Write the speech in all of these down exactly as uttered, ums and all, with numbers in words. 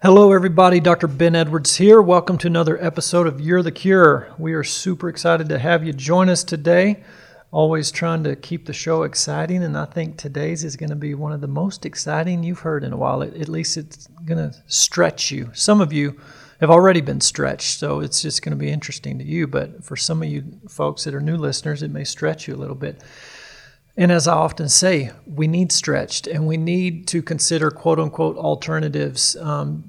Hello, everybody. Doctor Ben Edwards here. Welcome to another episode of You're the Cure. We are super excited to have you join us today. Always trying to keep the show exciting, and I think today's is going to be one of the most exciting you've heard in a while. At, at least it's going to stretch you. Some of you have already been stretched, so it's just going to be interesting to you. But for some of you folks that are new listeners, it may stretch you a little bit. And as I often say, we need stretched, and we need to consider quote-unquote alternatives um,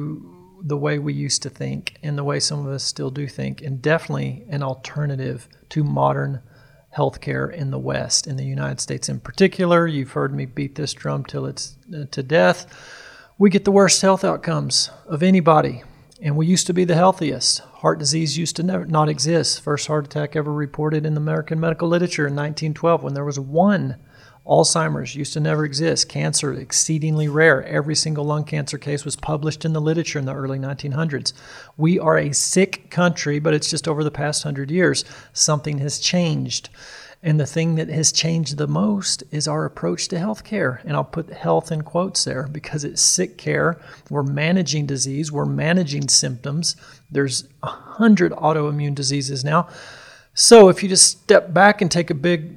to the way we used to think and the way some of us still do think, and definitely an alternative to modern healthcare in the West, in the United States in particular. You've heard me beat this drum till it's uh, to death. We get the worst health outcomes of anybody, and we used to be the healthiest. Heart disease used to never, not exist. First heart attack ever reported in the American medical literature in nineteen twelve when there was one. Alzheimer's used to never exist. Cancer, exceedingly rare. Every single lung cancer case was published in the literature in the early nineteen hundreds. We are a sick country, but it's just over the past hundred years. Something has changed. And the thing that has changed the most is our approach to healthcare. And I'll put health in quotes there because it's sick care. We're managing disease. We're managing symptoms. There's a hundred autoimmune diseases now. So if you just step back and take a big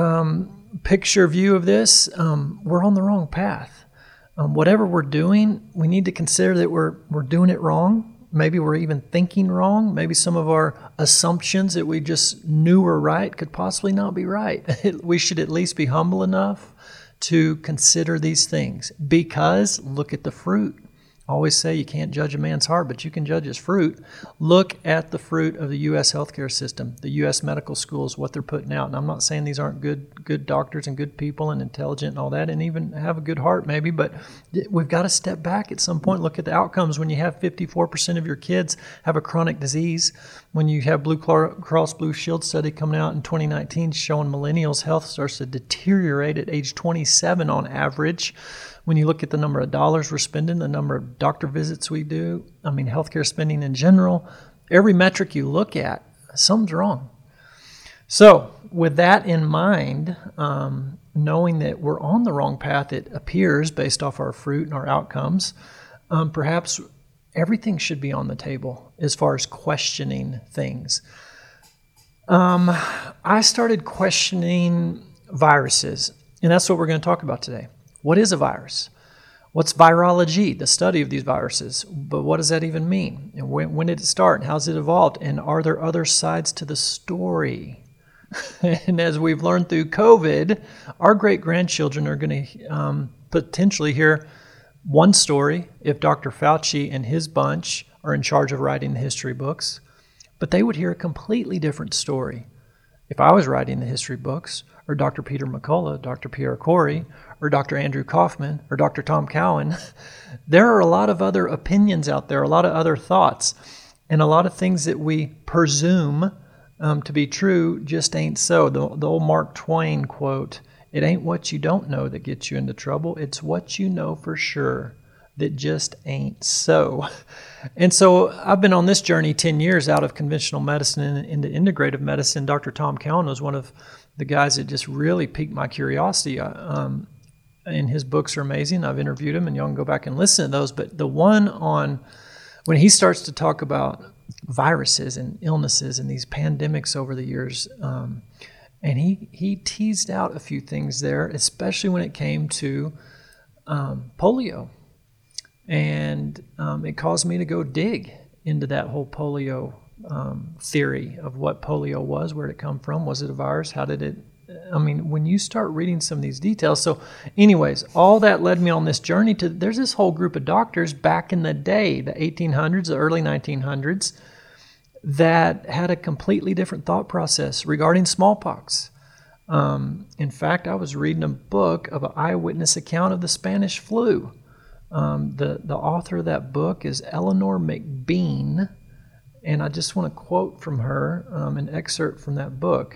um, picture view of this, um, we're on the wrong path. Um, whatever we're doing, we need to consider that we're we're doing it wrong. Maybe we're even thinking wrong. Maybe some of our assumptions that we just knew were right could possibly not be right. We should at least be humble enough to consider these things because look at the fruit. I always say you can't judge a man's heart, but you can judge his fruit. Look at the fruit of the U S healthcare system, the U S medical schools, what they're putting out. And I'm not saying these aren't good good doctors and good people and intelligent and all that, and even have a good heart maybe, but we've got to step back at some point. Look at the outcomes when you have fifty-four percent of your kids have a chronic disease. When you have Blue Cross Blue Shield study coming out in twenty nineteen showing millennials' health starts to deteriorate at age twenty-seven on average. When you look at the number of dollars we're spending, the number of doctor visits we do, I mean, healthcare spending in general, every metric you look at, something's wrong. So with that in mind, um, knowing that we're on the wrong path, it appears, based off our fruit and our outcomes, um, perhaps everything should be on the table as far as questioning things. Um, I started questioning viruses, and that's what we're going to talk about today. What is a virus? What's virology, the study of these viruses? But what does that even mean? And when, when did it start? And how's it evolved? And are there other sides to the story? And as we've learned through COVID, our great-grandchildren are going to um, potentially hear one story if Doctor Fauci and his bunch are in charge of writing the history books. But they would hear a completely different story if I was writing the history books, or Doctor Peter McCullough, Doctor Pierre Corey, or Doctor Andrew Kaufman, or Doctor Tom Cowan. There are a lot of other opinions out there, a lot of other thoughts, and a lot of things that we presume um, to be true just ain't so. The, the old Mark Twain quote, "It ain't what you don't know that gets you into trouble, it's what you know for sure that just ain't so." And so I've been on this journey ten years out of conventional medicine and into integrative medicine. Doctor Tom Cowan was one of the guys that just really piqued my curiosity. Um, and his books are amazing. I've interviewed him, and y'all can go back and listen to those. But the one on when he starts to talk about viruses and illnesses and these pandemics over the years, um, and he, he teased out a few things there, especially when it came to um, polio. And um, it caused me to go dig into that whole polio um, theory of what polio was, where did it come from, was it a virus, how did it, I mean, when you start reading some of these details. So anyways, all that led me on this journey to, there's this whole group of doctors back in the day, the eighteen hundreds, the early nineteen hundreds, that had a completely different thought process regarding smallpox. Um, in fact, I was reading a book of an eyewitness account of the Spanish flu. Um, the, the author of that book is Eleanor McBean, and I just want to quote from her um, an excerpt from that book.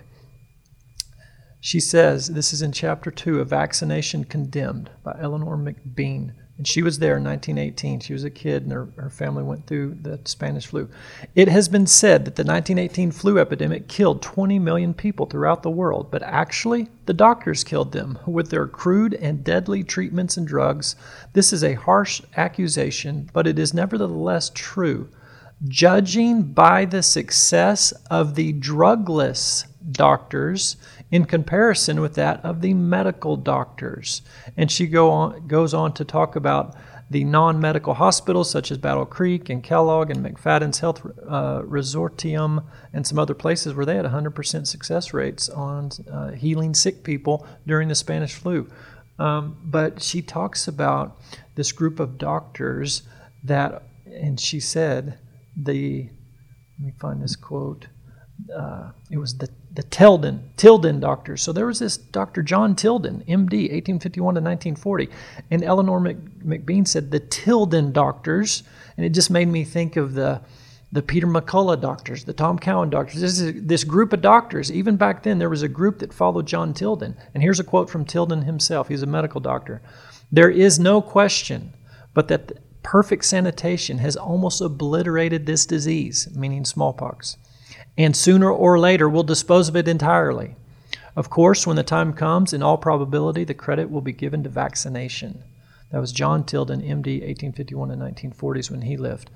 She says, this is in chapter two of Vaccination Condemned by Eleanor McBean. And she was there in nineteen eighteen. She was a kid, and her, her family went through the Spanish flu. It has been said that the nineteen eighteen flu epidemic killed twenty million people throughout the world, but actually, the doctors killed them with their crude and deadly treatments and drugs. This is a harsh accusation, but it is nevertheless true. Judging by the success of the drugless doctors in comparison with that of the medical doctors. And she go on, goes on to talk about the non-medical hospitals such as Battle Creek and Kellogg and McFadden's Health uh, Resortium and some other places where they had one hundred percent success rates on uh, healing sick people during the Spanish flu. Um, but she talks about this group of doctors that, and she said, the, let me find this quote, uh, it was the the Tilden, Tilden doctors. So there was this Doctor John Tilden, M D, eighteen fifty-one to nineteen forty. And Eleanor Mc, McBean said the Tilden doctors, and it just made me think of the the Peter McCullough doctors, the Tom Cowan doctors. This is this group of doctors. Even back then, there was a group that followed John Tilden. And here's a quote from Tilden himself. He's a medical doctor. "There is no question but that perfect sanitation has almost obliterated this disease," meaning smallpox, "and sooner or later will dispose of it entirely. Of course, when the time comes, in all probability, the credit will be given to vaccination." That was John Tilden, M D, eighteen fifty-one to nineteen forties when he lived.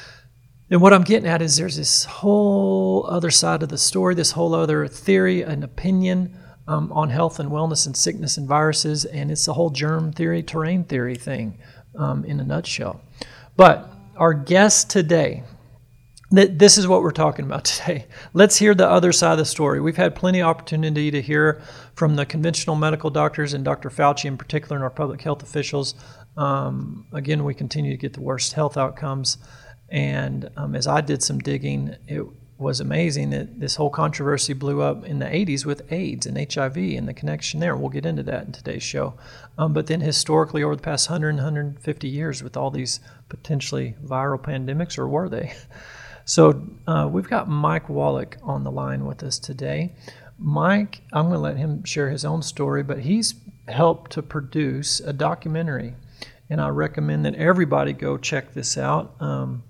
And what I'm getting at is there's this whole other side of the story, this whole other theory and opinion um, on health and wellness and sickness and viruses, and it's the whole germ theory, terrain theory thing um, in a nutshell. But our guest today, this is what we're talking about today. Let's hear the other side of the story. We've had plenty of opportunity to hear from the conventional medical doctors and Doctor Fauci in particular and our public health officials. Um, again, we continue to get the worst health outcomes. And um, as I did some digging, it was amazing that this whole controversy blew up in the eighties with AIDS and H I V and the connection there. We'll get into that in today's show. Um, but then historically over the past one hundred, one hundred fifty years with all these potentially viral pandemics, or were they? So uh, we've got Mike Wallach on the line with us today. Mike, I'm going to let him share his own story, but he's helped to produce a documentary, and I recommend that everybody go check this out, um,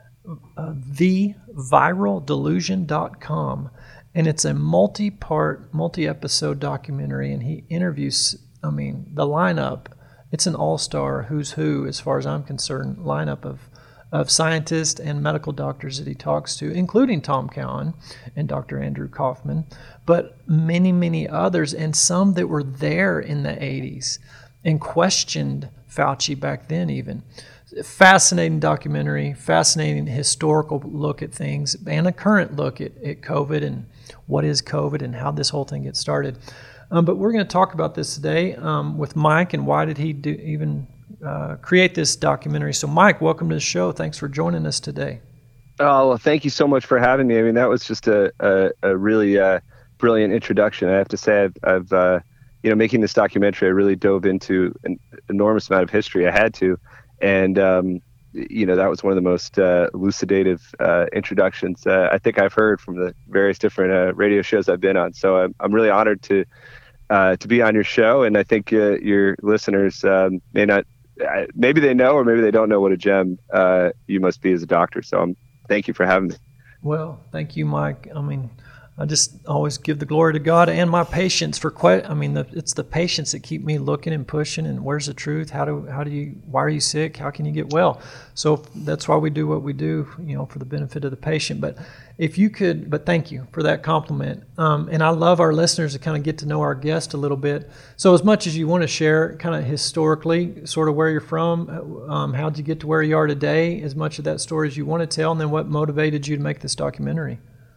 uh, the viral delusion dot com, and it's a multi-part, multi-episode documentary, and he interviews, I mean, the lineup, it's an all-star who's who, as far as I'm concerned, lineup of of scientists and medical doctors that he talks to, including Tom Cowan and Doctor Andrew Kaufman, but many, many others, and some that were there in the eighties and questioned Fauci back then even. Fascinating documentary, fascinating historical look at things, and a current look at, at COVID and what is COVID and how this whole thing gets started. Um, but we're going to talk about this today um, with Mike, and why did he do even Uh, create this documentary. So Mike, welcome to the show. Thanks for joining us today. Oh, well, thank you so much for having me. I mean, that was just a, a, a really uh, brilliant introduction. I have to say, I've, I've uh, you know, making this documentary, I really dove into an enormous amount of history. I had to. And, um, you know, that was one of the most uh, elucidative uh, introductions uh, I think I've heard from the various different uh, radio shows I've been on. So I'm, I'm really honored to, uh, to be on your show. And I think uh, your listeners um, may not, maybe they know, or maybe they don't know what a gem uh, you must be as a doctor. So um, thank you for having me. Well, thank you, Mike. I mean, I just always give the glory to God and my patients for quite, I mean, the, it's the patients that keep me looking and pushing, and where's the truth? How do, how do you, why are you sick? How can you get well? So that's why we do what we do, you know, for the benefit of the patient. But if you could, but thank you for that compliment. Um, and I love our listeners to kind of get to know our guest a little bit. So as much as you want to share kind of historically, sort of where you're from, um, how'd you get to where you are today, as much of that story as you want to tell, and then what motivated you to make this documentary?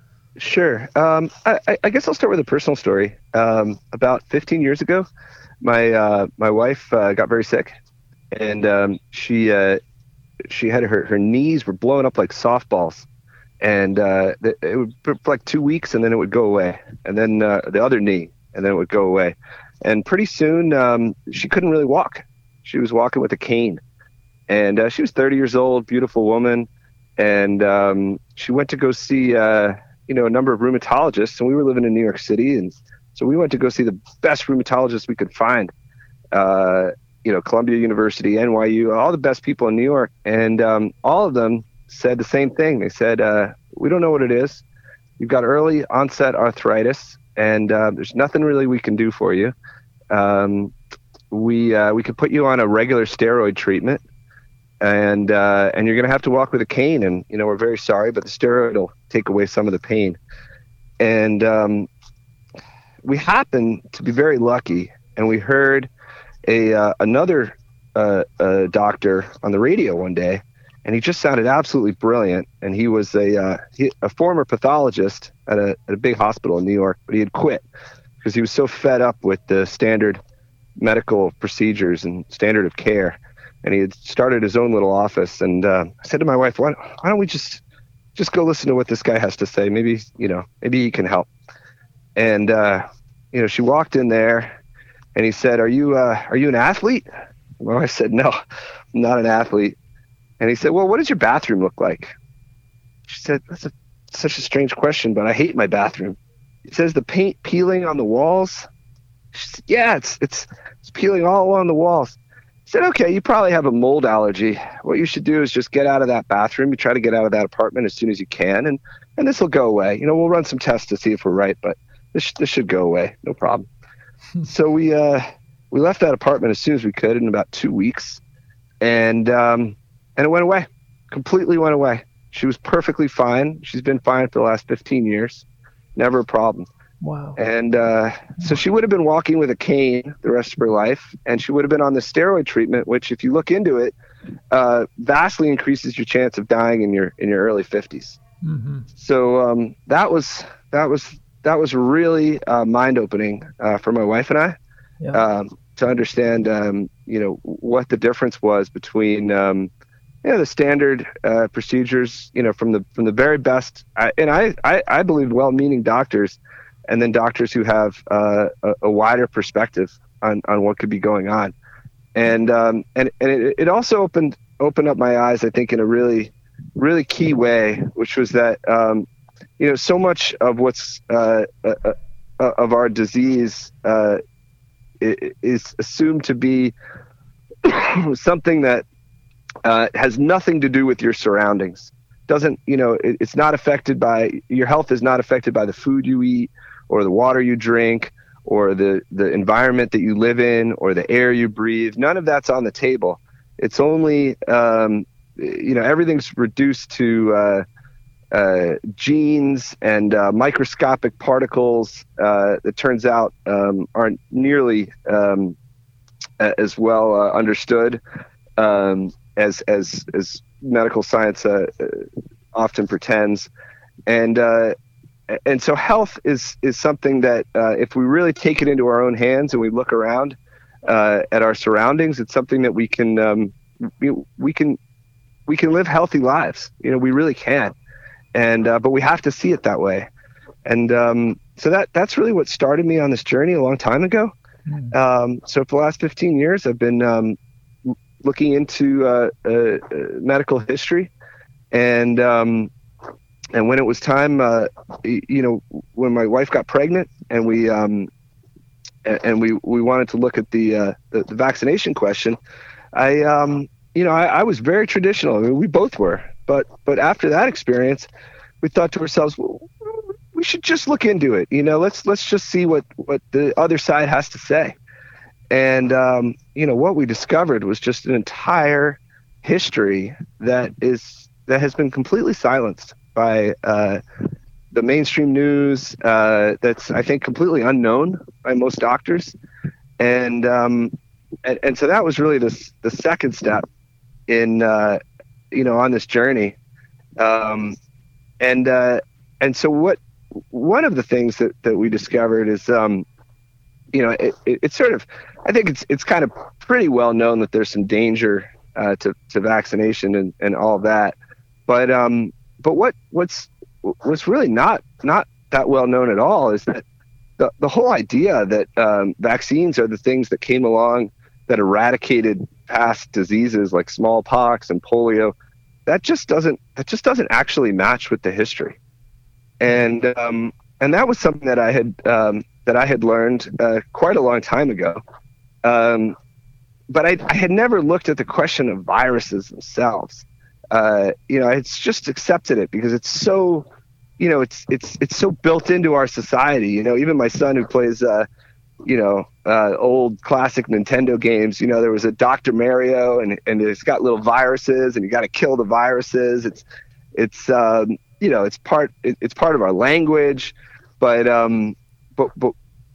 Sure. Um, I, I guess I'll start with a personal story. Um, about fifteen years ago, my uh, my wife uh, got very sick, and um, she uh, she had her her knees were blowing up like softballs, and uh, it would for like two weeks, and then it would go away, and then uh, the other knee, and then it would go away, and pretty soon um, she couldn't really walk. She was walking with a cane, and uh, she was thirty years old, beautiful woman, and um, she went to go see. Uh, you know, a number of rheumatologists, and we were living in New York City. And so we went to go see the best rheumatologist we could find. Uh, you know, Columbia University, N Y U, all the best people in New York. And um, all of them said the same thing. They said, uh, we don't know what it is. You've got early onset arthritis, and uh, there's nothing really we can do for you. Um, we uh, we could put you on a regular steroid treatment, and uh, and you're going to have to walk with a cane. And, you know, we're very sorry, but the steroid will take away some of the pain. And um, we happened to be very lucky, and we heard a uh, another uh, uh, doctor on the radio one day, and he just sounded absolutely brilliant. And he was a uh, he, a former pathologist at a, at a big hospital in New York, but he had quit because he was so fed up with the standard medical procedures and standard of care. And he had started his own little office. And uh, I said to my wife, why, why don't we just just go listen to what this guy has to say? Maybe, you know, maybe he can help. And, uh, you know, she walked in there, and he said, are you uh, are you an athlete? Well, I said, no, I'm not an athlete. And he said, well, what does your bathroom look like? She said, that's a, such a strange question, but I hate my bathroom. He says, the paint peeling on the walls? She said, yeah, it's, it's, it's peeling all along the walls. I said, okay, you probably have a mold allergy. What you should do is just get out of that bathroom. You try to get out of that apartment as soon as you can, and, and this will go away. You know, we'll run some tests to see if we're right, but this, this should go away. No problem. So we uh, we left that apartment as soon as we could in about two weeks, and um, and it went away, completely went away. She was perfectly fine. She's been fine for the last fifteen years, never a problem. Wow. And uh, so she would have been walking with a cane the rest of her life, and she would have been on the steroid treatment, which, if you look into it, uh, vastly increases your chance of dying in your in your early fifties. Mm-hmm. So um, that was that was. That was really uh, mind-opening uh, for my wife and I, yeah. um, to understand, um, you know, what the difference was between, um, you know, the standard uh, procedures, you know, from the from the very best, I, and I, I, I believe well-meaning doctors, and then doctors who have uh, a, a wider perspective on, on what could be going on, and um, and and it, it also opened opened up my eyes, I think, in a really really key way, which was that. Um, You know, so much of what's uh, uh, uh, of our disease uh, is assumed to be something that uh, has nothing to do with your surroundings. Doesn't, you know, it, it's not affected by, your health is not affected by the food you eat or the water you drink or the, the environment that you live in or the air you breathe. None of that's on the table. It's only, um, you know, everything's reduced to uh, uh, genes and uh, microscopic particles uh, that turns out um, aren't nearly um, as well uh, understood um, as as as medical science uh, often pretends, and uh, and so health is is something that uh, if we really take it into our own hands and we look around uh, at our surroundings, it's something that we can um, we, we can we can live healthy lives. You know, we really can, and uh, but we have to see it that way, and um, so that that's really what started me on this journey a long time ago. Mm. Um, so for the last fifteen years, I've been um, looking into uh, uh, uh, medical history, and um, and when it was time, uh, you know, when my wife got pregnant, and we um, and we we wanted to look at the uh, the, the vaccination question, I um, you know I, I was very traditional. I mean, we both were, but but after that experience, we thought to ourselves, well, we should just look into it. You know, let's let's just see what what the other side has to say. And, um, you know, what we discovered was just an entire history that is that has been completely silenced by uh, the mainstream news. Uh, that's, I think, completely unknown by most doctors. And um, and, and so that was really the, the second step in, uh, you know, on this journey. Um, and uh, and so what one of the things that, that we discovered is, um, you know, it, it, it's sort of, I think it's it's kind of pretty well known that there's some danger uh, to to vaccination and, and all that, but um, but what what's what's really not not that well known at all is that the the whole idea that um, vaccines are the things that came along that eradicated past diseases like smallpox and polio, that just doesn't that just doesn't actually match with the history, and um, and that was something that I had um, that I had learned uh, quite a long time ago. Um, but I, I had never looked at the question of viruses themselves. Uh, you know, it's just accepted it because it's so, you know, it's it's it's so built into our society. You know, even my son who plays, uh, you know, uh, old classic Nintendo games. You know, there was a Doctor Mario, and and it's got little viruses, and you got to kill the viruses. It's it's um, you know, it's part it, it's part of our language, but um, but but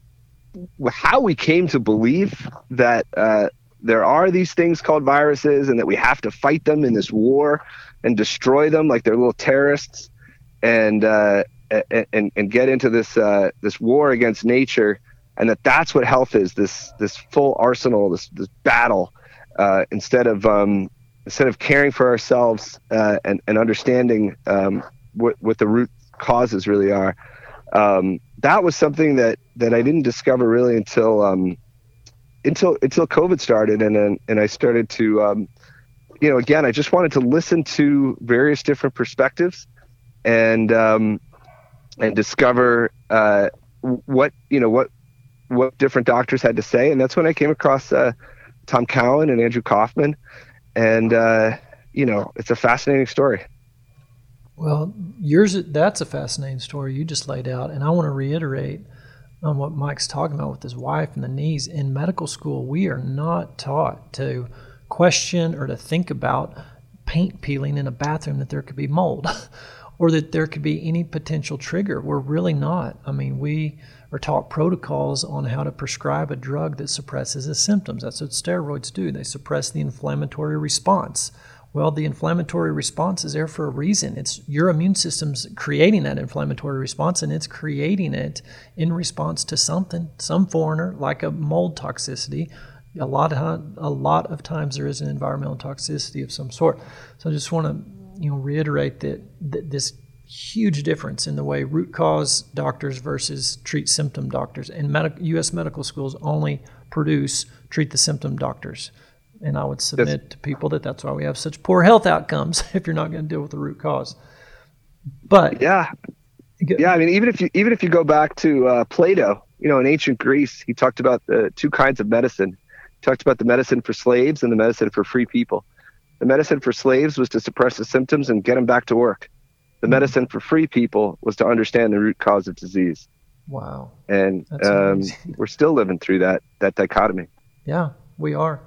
how we came to believe that uh, there are these things called viruses and that we have to fight them in this war and destroy them like they're little terrorists, and uh, and and get into this uh, this war against nature, and that that's what health is, this this full arsenal, this this battle, uh, instead of um, instead of caring for ourselves uh, and and understanding um, what what the root causes really are. Um, that was something that, that I didn't discover really until um, until until COVID started, and and, and I started to, um, you know, again, I just wanted to listen to various different perspectives, and um, and discover uh, what you know what what different doctors had to say, and that's when I came across uh, Tom Cowan and Andrew Kaufman, and uh, you know, it's a fascinating story. Well, yours, that's a fascinating story you just laid out. And I want to reiterate on what Mike's talking about with his wife and the knees. In medical school, we are not taught to question or to think about paint peeling in a bathroom, that there could be mold or that there could be any potential trigger. We're really not. I mean, we are taught protocols on how to prescribe a drug that suppresses the symptoms. That's what steroids do. They suppress the inflammatory response. Well, the inflammatory response is there for a reason. It's your immune system's creating that inflammatory response, and it's creating it in response to something, some foreigner, like a mold toxicity. A lot of a lot of times there is an environmental toxicity of some sort. So I just want to, you know, reiterate that, that this huge difference in the way root cause doctors versus treat symptom doctors. And medical, U S medical schools only produce treat the symptom doctors. And I would submit that's, to people that that's why we have such poor health outcomes if you're not going to deal with the root cause. But yeah, yeah. I mean, even if you even if you go back to uh, Plato, you know, in ancient Greece, he talked about the two kinds of medicine. He talked about the medicine for slaves and the medicine for free people. The medicine for slaves was to suppress the symptoms and get them back to work. The mm-hmm. medicine for free people was to understand the root cause of disease. Wow. And um, we're still living through that that dichotomy. Yeah, we are.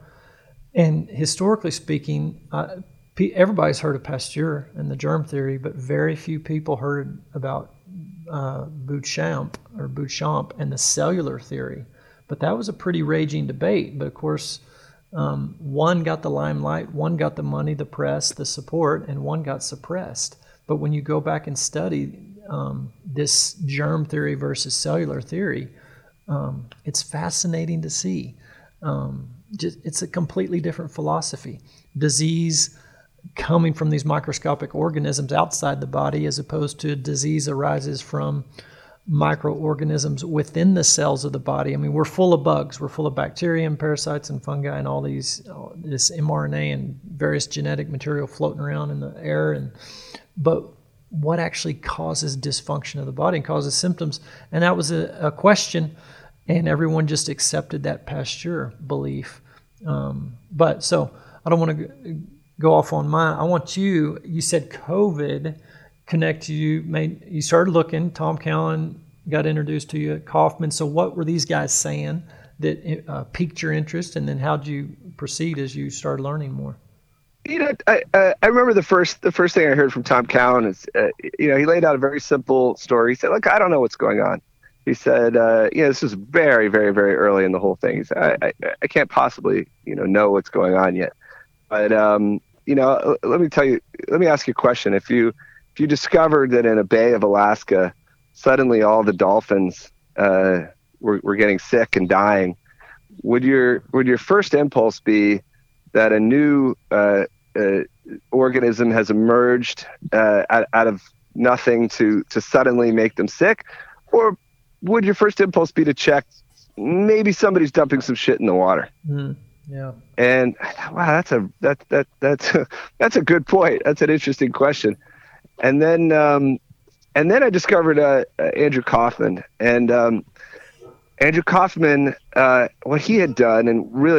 And historically speaking, uh, everybody's heard of Pasteur and the germ theory, but very few people heard about uh, Beauchamp or Beauchamp and the cellular theory. But that was a pretty raging debate. But of course, um, one got the limelight, one got the money, the press, the support, and one got suppressed. But when you go back and study um, this germ theory versus cellular theory, um, it's fascinating to see. Um, Just, it's a completely different philosophy. Disease coming from these microscopic organisms outside the body, as opposed to disease arises from microorganisms within the cells of the body. I mean, we're full of bugs. We're full of bacteria and parasites and fungi and all these, all this mRNA and various genetic material floating around in the air. And but what actually causes dysfunction of the body and causes symptoms? And that was a, a question, and everyone just accepted that Pasteur belief. Um, but so I don't want to go off on mine. I want you, you said COVID connected you, made, you started looking, Tom Cowan got introduced to you at Kaufman. So what were these guys saying that uh, piqued your interest, and then how'd you proceed as you started learning more? You know, I, uh, I remember the first, the first thing I heard from Tom Cowan is, uh, you know, he laid out a very simple story. He said, look, I don't know what's going on. He said, uh, you know, this is very, very, very early in the whole thing. He said, I, I, I can't possibly, you know, know what's going on yet. But, um, you know, let me tell you, let me ask you a question. If you, if you discovered that in a bay of Alaska, suddenly all the dolphins uh, were, were getting sick and dying, would your, would your first impulse be that a new uh, uh, organism has emerged uh, out, out of nothing to, to suddenly make them sick? Or would your first impulse be to check maybe somebody's dumping some shit in the water? Mm, yeah. And wow, that's a that that that's a, that's a good point. That's an interesting question. And then um, and then I discovered uh, uh, Andrew Kaufman, and um, Andrew Kaufman, uh, what he had done, and really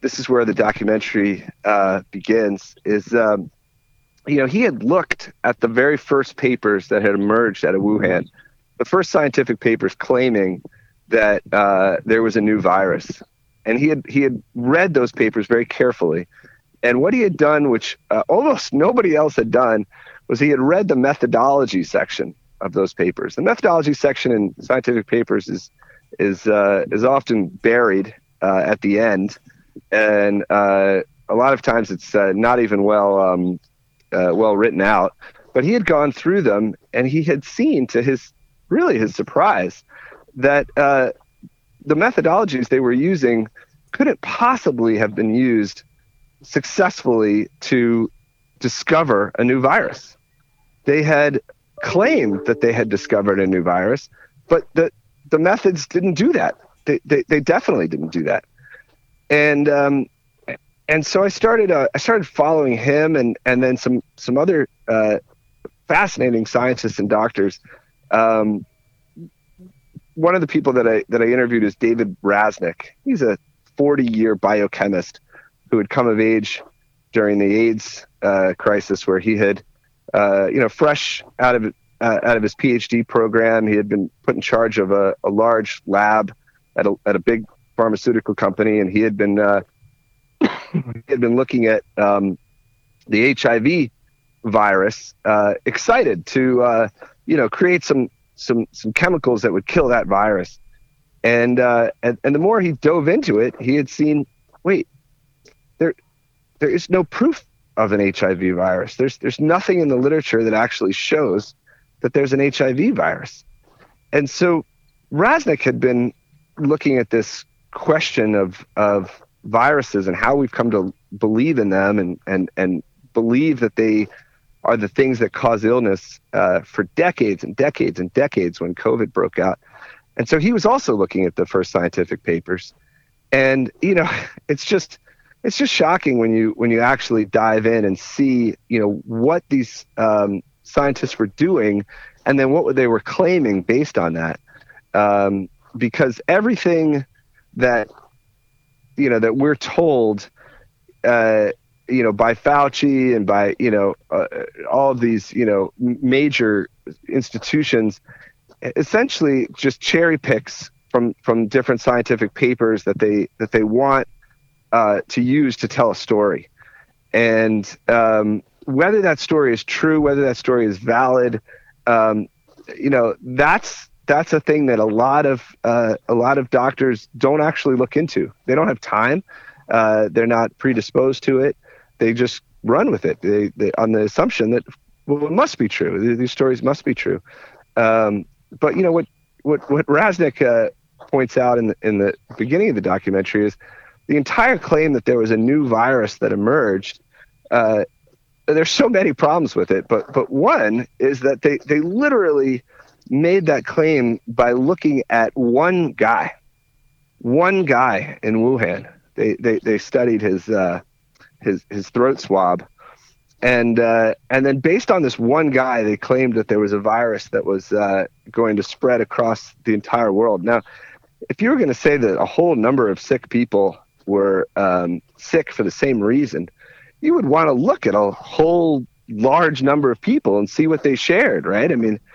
this is where the documentary uh, begins, is, um, you know, he had looked at the very first papers that had emerged out of Wuhan, the first scientific papers claiming that uh, there was a new virus. And he had he had read those papers very carefully. And what he had done, which uh, almost nobody else had done, was he had read the methodology section of those papers. The methodology section in scientific papers is is uh, is often buried uh, at the end, and uh, a lot of times it's uh, not even well um, uh, well written out. But he had gone through them, and he had seen, to his really his surprise, that uh, the methodologies they were using couldn't possibly have been used successfully to discover a new virus. They had claimed that they had discovered a new virus, but the the methods didn't do that. They they, they definitely didn't do that. And um, and so I started uh, I started following him and and then some some other uh, fascinating scientists and doctors. Um, one of the people that I that I interviewed is David Raznick. He's a forty-year biochemist who had come of age during the AIDS uh, crisis, where he had, uh, you know, fresh out of uh, out of his PhD program, he had been put in charge of a, a large lab at a at a big pharmaceutical company, and he had been uh, he had been looking at um, the H I V virus, uh, excited to uh, you know create some some some chemicals that would kill that virus. And, uh, and and the more he dove into it, he had seen, wait, there there is no proof of an H I V virus. There's there's nothing in the literature that actually shows that there's an H I V virus. And so Raznick had been looking at this question of of viruses and how we've come to believe in them and and and believe that they are the things that cause illness uh, for decades and decades and decades when COVID broke out. And so he was also looking at the first scientific papers, and you know, it's just it's just shocking when you when you actually dive in and see, you know, what these um, scientists were doing, and then what they were claiming based on that. Um, because everything that you know that we're told, uh, you know, by Fauci and by you know uh, all of these you know major institutions, essentially just cherry picks from from different scientific papers that they that they want uh, to use to tell a story, and um, whether that story is true, whether that story is valid, um, you know, that's that's a thing that a lot of uh, a lot of doctors don't actually look into. They don't have time. Uh, they're not predisposed to it. They just run with it they, they, on the assumption that, well, it must be true. These stories must be true. Um, But you know what? What what Raznick uh, points out in the in the beginning of the documentary is the entire claim that there was a new virus that emerged. Uh, there's so many problems with it, but but one is that they they literally made that claim by looking at one guy, one guy in Wuhan. They they they studied his uh, his his throat swab. And uh, and then based on this one guy, they claimed that there was a virus that was uh, going to spread across the entire world. Now, if you were going to say that a whole number of sick people were um, sick for the same reason, you would want to look at a whole large number of people and see what they shared, right? I mean,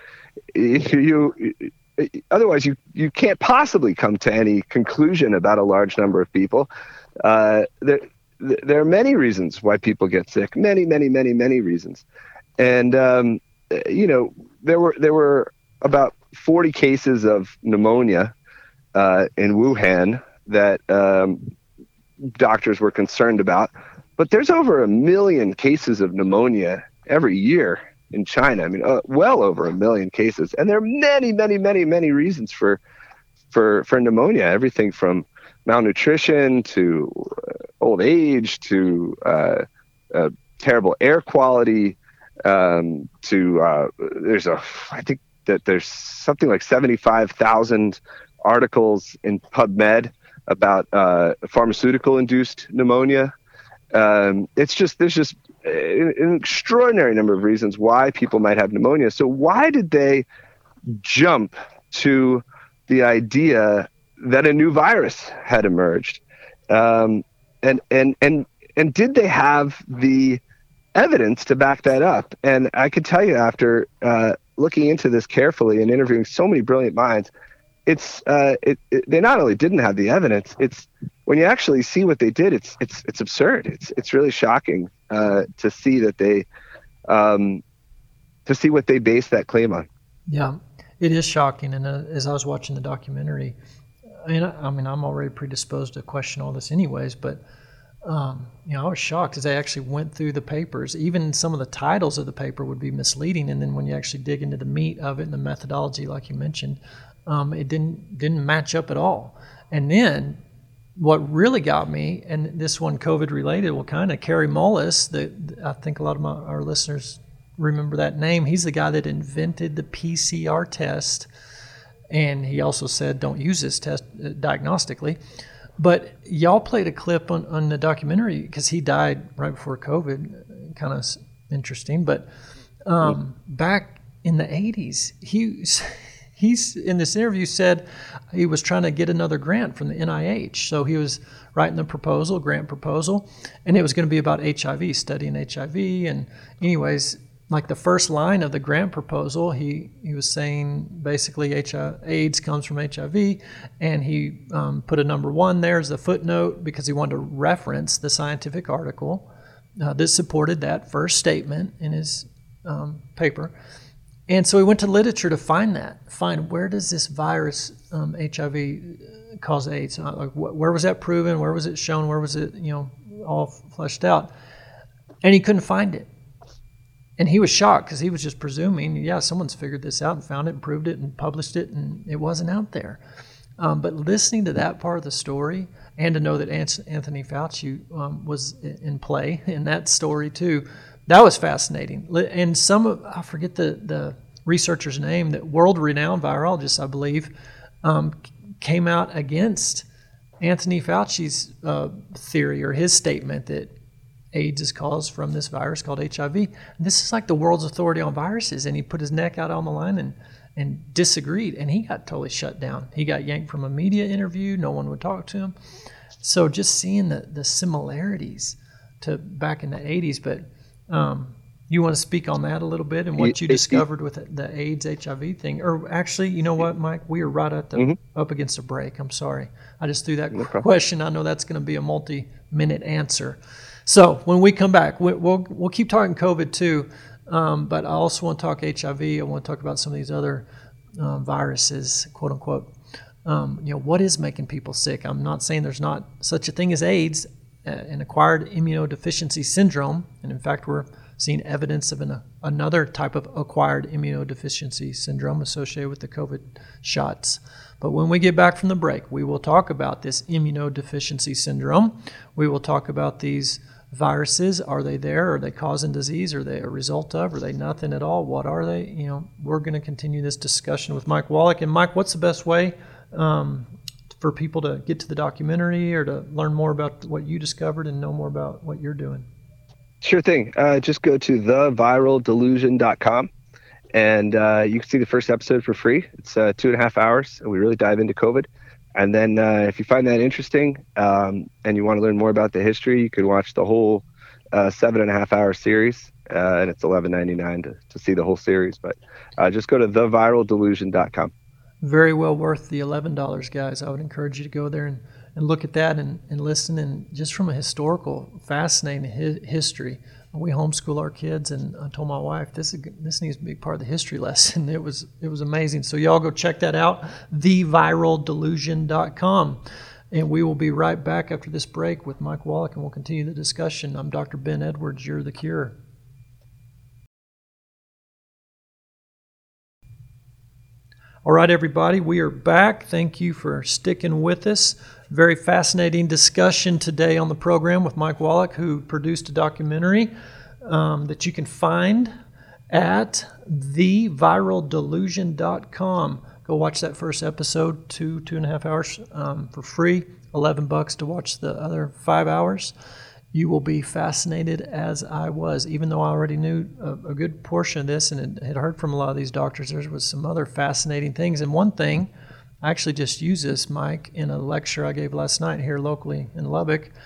you, you otherwise you you can't possibly come to any conclusion about a large number of people. Uh, there. There are many reasons why people get sick. Many, many, many, many reasons, and um, you know there were there were about forty cases of pneumonia uh, in Wuhan that um, doctors were concerned about. But there's over a million cases of pneumonia every year in China. I mean, uh, well over a million cases, and there are many, many, many, many reasons for for for pneumonia. Everything from malnutrition to uh, old age to uh, uh, terrible air quality um, to uh, there's a I think that there's something like seventy-five thousand articles in PubMed about uh, pharmaceutical induced pneumonia. Um, it's just there's just an, an extraordinary number of reasons why people might have pneumonia. So why did they jump to the idea that a new virus had emerged? Um, and and and and did they have the evidence to back that up? And I could tell you, after uh, looking into this carefully and interviewing so many brilliant minds, it's uh, it, it, they not only didn't have the evidence, it's when you actually see what they did, it's it's it's absurd. It's it's really shocking uh, to see that they um, to see what they based that claim on. Yeah, it is shocking. And uh, as I was watching the documentary, I mean, I, I mean, I'm already predisposed to question all this, anyways. But um, you know, I was shocked as I actually went through the papers. Even some of the titles of the paper would be misleading, and then when you actually dig into the meat of it and the methodology, like you mentioned, um, it didn't didn't match up at all. And then what really got me, and this one COVID related, well, kind of Kary Mullis, the, I think a lot of my, our listeners remember that name. He's the guy that invented the P C R test, and he also said don't use this test diagnostically. But y'all played a clip on, on the documentary because he died right before COVID, kind of interesting. But um, back in the eighties, he he's in this interview said he was trying to get another grant from the N I H. So he was writing the proposal, grant proposal, and it was going to be about H I V, studying H I V. And anyways, like the first line of the grant proposal, he, he was saying basically H I V, AIDS comes from H I V, and he um, put a number one there as a footnote because he wanted to reference the scientific article uh, that supported that first statement in his um, paper. And so he went to literature to find that, find where does this virus, um, H I V, cause AIDS? Uh, like wh- where was that proven? Where was it shown? Where was it, you know, all fleshed out? And he couldn't find it. And he was shocked because he was just presuming, yeah, someone's figured this out and found it and proved it and published it, and it wasn't out there. Um, but listening to that part of the story, and to know that Anthony Fauci um, was in play in that story too, that was fascinating. And some of, I forget the, the researcher's name, that world-renowned virologist, I believe, um, came out against Anthony Fauci's uh, theory or his statement that AIDS is caused from this virus called H I V. And this is like the world's authority on viruses, and he put his neck out on the line and, and disagreed, and he got totally shut down. He got yanked from a media interview. No one would talk to him. So just seeing the, the similarities to back in the eighties. But um, you want to speak on that a little bit and what you discovered with the AIDS H I V thing? Or actually, you know what, Mike? We are right at the mm-hmm. up against a break. I'm sorry. I just threw that no question. I know that's going to be a multi-minute answer. So when we come back, we'll we'll keep talking COVID too, um, but I also want to talk H I V. I want to talk about some of these other uh, viruses, quote unquote. Um, you know, what is making people sick? I'm not saying there's not such a thing as AIDS, uh, an acquired immunodeficiency syndrome, and in fact, we're seeing evidence of an, another type of acquired immunodeficiency syndrome associated with the COVID shots. But when we get back from the break, we will talk about this immunodeficiency syndrome. We will talk about these viruses. Are they there? Are they causing disease? Are they a result of? Are they nothing at all? What are they? You know, we're going to continue this discussion with Mike Wallach. And Mike, what's the best way um, for people to get to the documentary or to learn more about what you discovered and know more about what you're doing? Sure thing. Uh, just go to the viral delusion dot com. And uh, you can see the first episode for free. It's uh, two and a half hours, and we really dive into COVID. And then uh, if you find that interesting um, and you want to learn more about the history, you can watch the whole uh, seven and a half hour series, uh, and it's eleven ninety-nine to, to see the whole series. But uh, just go to the viral delusion dot com. Very well worth the eleven dollars, guys. I would encourage you to go there and, and look at that and, and listen. And just from a historical, fascinating hi- history. We homeschool our kids, and I told my wife this is this needs to be part of the history lesson. It was it was amazing. So y'all go check that out, the viral delusion dot com. And we will be right back after this break with Mike Wallach, and we'll continue the discussion. I'm Doctor Ben Edwards. You're the Cure. All right, everybody, we are back. Thank you for sticking with us. Very fascinating discussion today on the program with Mike Wallach, who produced a documentary um, that you can find at the viral delusion dot com. Go watch that first episode, two, two and a half hours um, for free, eleven bucks to watch the other five hours. You will be fascinated as I was, even though I already knew a, a good portion of this and had heard from a lot of these doctors. There was some other fascinating things. And one thing, I actually just used this, Mike, in a lecture I gave last night here locally in Lubbock.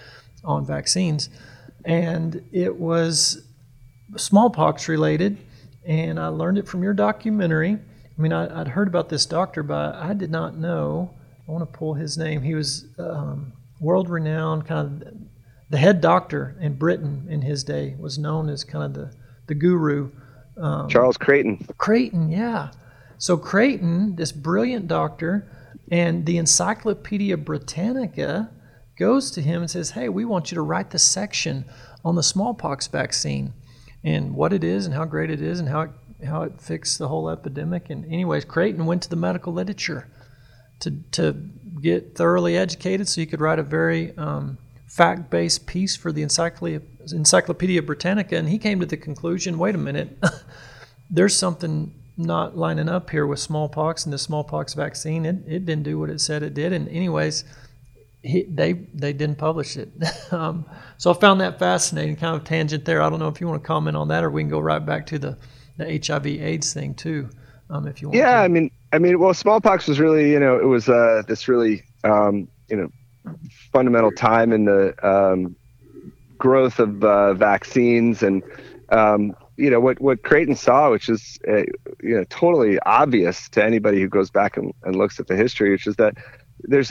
on vaccines, and it was smallpox related. And I learned it from your documentary. I mean, I, I'd heard about this doctor, but I did not know. I want to pull his name. He was um, world renowned, kind of the head doctor in Britain in his day, was known as kind of the, the guru. Um, Charles Creighton. Creighton, yeah. So Creighton, this brilliant doctor, and the Encyclopedia Britannica goes to him and says, hey, we want you to write the section on the smallpox vaccine and what it is and how great it is and how it, how it fixed the whole epidemic. And anyways, Creighton went to the medical literature to to get thoroughly educated so he could write a very um, fact-based piece for the Encyclopedia, Encyclopedia Britannica. And he came to the conclusion, wait a minute, there's something not lining up here with smallpox and the smallpox vaccine. It, it didn't do what it said it did. And anyways, he, they they didn't publish it. um, so I found that fascinating, kind of tangent there. I don't know if you want to comment on that, or we can go right back to the, the H I V AIDS thing too, um, if you want. Yeah, to. I mean, I mean, well, smallpox was really, you know, it was uh, this really, um, you know, fundamental time in the um, growth of uh, vaccines, and um, you know what what Creighton saw, which is uh, you know totally obvious to anybody who goes back and, and looks at the history, which is that there's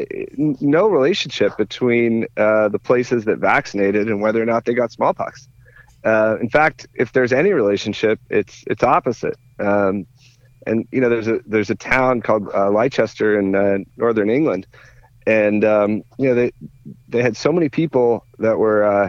no relationship between uh, the places that vaccinated and whether or not they got smallpox. Uh, in fact, if there's any relationship, it's it's opposite. Um, and you know, there's a there's a town called uh, Leicester in uh, northern England, and um, you know they they had so many people that were uh,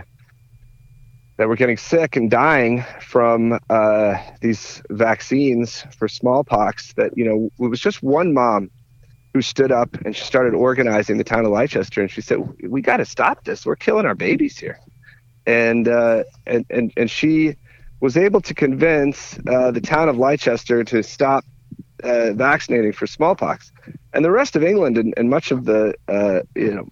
that were getting sick and dying from uh, these vaccines for smallpox that you know it was just one mom who stood up and she started organizing the town of Leicester, and she said, "We got to stop this. We're killing our babies here." And uh, and and and she was able to convince uh, the town of Leicester to stop uh, vaccinating for smallpox, and the rest of England and, and much of the uh, you know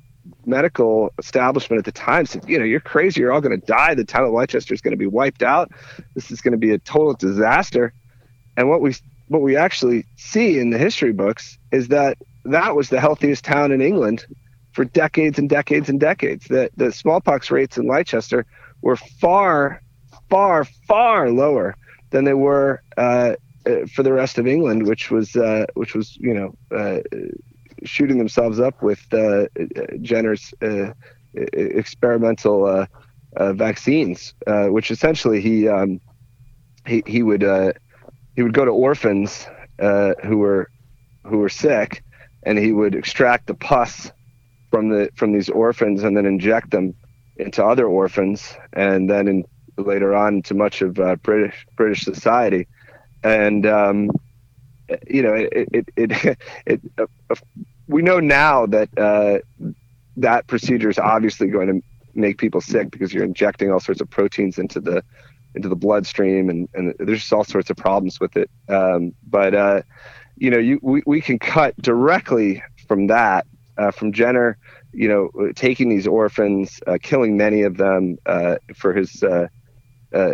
medical establishment at the time said, "You know, you're crazy. You're all going to die. The town of Leicester is going to be wiped out. This is going to be a total disaster." And what we what we actually see in the history books is that that was the healthiest town in England for decades and decades and decades. The, the smallpox rates in Leicester were far, far, far lower than they were uh, for the rest of England, which was, uh, which was, you know, uh, shooting themselves up with uh, Jenner's uh, experimental uh, uh, vaccines, uh, which essentially he um, he he would uh, he would go to orphans uh, who were who were sick, and he would extract the pus from the from these orphans and then inject them into other orphans, and then in, later on into much of uh, British British society. And um, you know, it it it, it uh, we know now that uh, that procedure is obviously going to make people sick because you're injecting all sorts of proteins into the into the bloodstream, and, and there's just all sorts of problems with it. Um, but uh, you know, you we, we can cut directly from that. Uh, from Jenner, you know, taking these orphans, uh, killing many of them uh, for his uh, uh,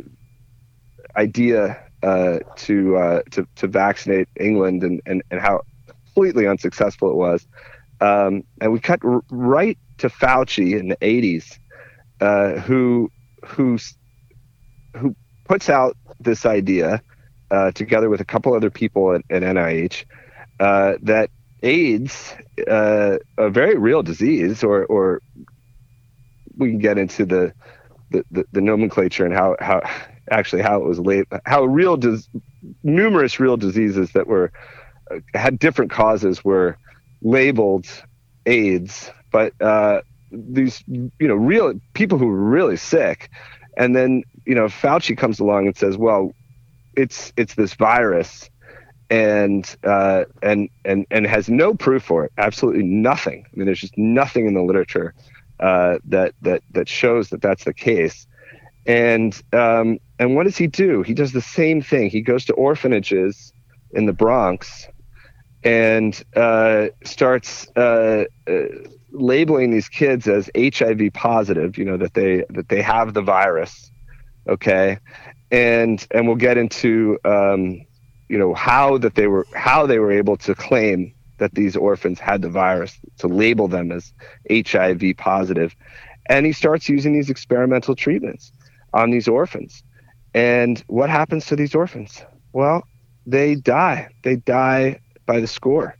idea uh, to, uh, to to vaccinate England, and, and, and how completely unsuccessful it was. Um, and we cut r- right to Fauci in the eighties, uh, who who who puts out this idea uh, together with a couple other people at, at N I H uh, that AIDS, uh, a very real disease, or or we can get into the the, the, the nomenclature and how, how actually how it was labeled, how real dis- numerous real diseases that were uh, had different causes were labeled AIDS, but uh, these you know real people who were really sick, and then you know Fauci comes along and says, well, it's it's this virus. And uh, and and and has no proof for it. Absolutely nothing. I mean, there's just nothing in the literature uh, that that that shows that that's the case. And um, and what does he do? He does the same thing. He goes to orphanages in the Bronx and uh, starts uh, uh, labeling these kids as H I V positive. You know that they that they have the virus. Okay, and and we'll get into. Um, you know, how that they were, how they were able to claim that these orphans had the virus, to label them as H I V positive. And he starts using these experimental treatments on these orphans. And what happens to these orphans? Well, they die. They die by the score.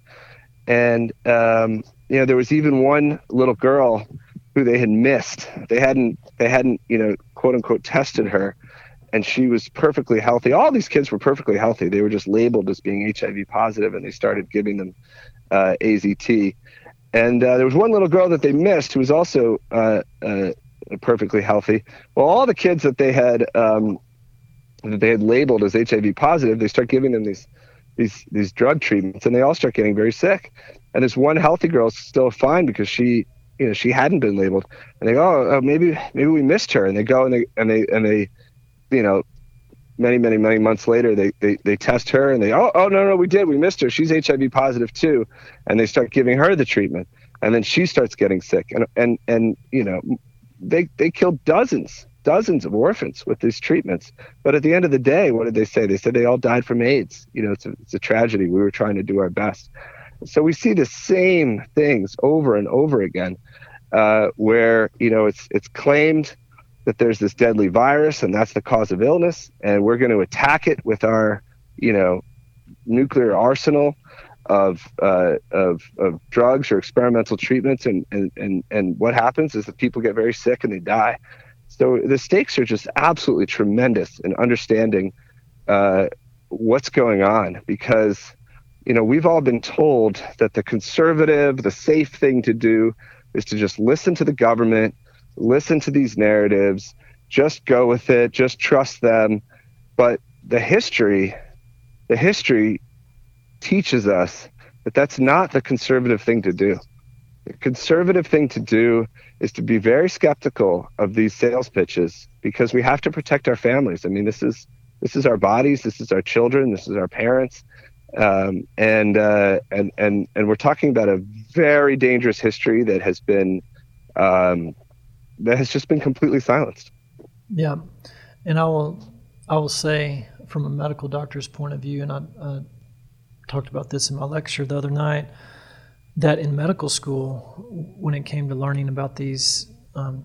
And, um, you know, there was even one little girl who they had missed. They hadn't, they hadn't, you know, quote unquote, tested her. And she was perfectly healthy. All these kids were perfectly healthy. They were just labeled as being H I V positive, and they started giving them uh, A Z T. And uh, there was one little girl that they missed who was also uh, uh, perfectly healthy. Well, all the kids that they had um, that they had labeled as H I V positive, they start giving them these these these drug treatments, and they all start getting very sick. And this one healthy girl is still fine because she, you know, she hadn't been labeled. And they go, oh, oh maybe maybe we missed her. And they go and they and they and they, you know, many many many months later, they they they test her and they oh oh no no we did we missed her. She's H I V positive too. And they start giving her the treatment, and then she starts getting sick. And and and you know, they they killed dozens. dozens of orphans with these treatments. But at the end of the day, what did they say? They said they all died from AIDS. You know, it's a, it's a tragedy. We were trying to do our best. So we see the same things over and over again, uh, where, you know, it's it's claimed that there's this deadly virus and that's the cause of illness, and we're going to attack it with our, you know, nuclear arsenal of uh, of of drugs or experimental treatments, and and and and what happens is that people get very sick and they die. So the stakes are just absolutely tremendous in understanding uh, what's going on, because, you know, we've all been told that the conservative, the safe thing to do is to just listen to the government, listen to these narratives, just go with it, just trust them. But the history, the history teaches us that that's not the conservative thing to do. The conservative thing to do is to be very skeptical of these sales pitches, because we have to protect our families. I mean, this is this is our bodies, this is our children, this is our parents, um, and uh, and and and we're talking about a very dangerous history that has been um, that has just been completely silenced. Yeah, and I will I will say, from a medical doctor's point of view, and I uh, talked about this in my lecture the other night, that in medical school, when it came to learning about these um,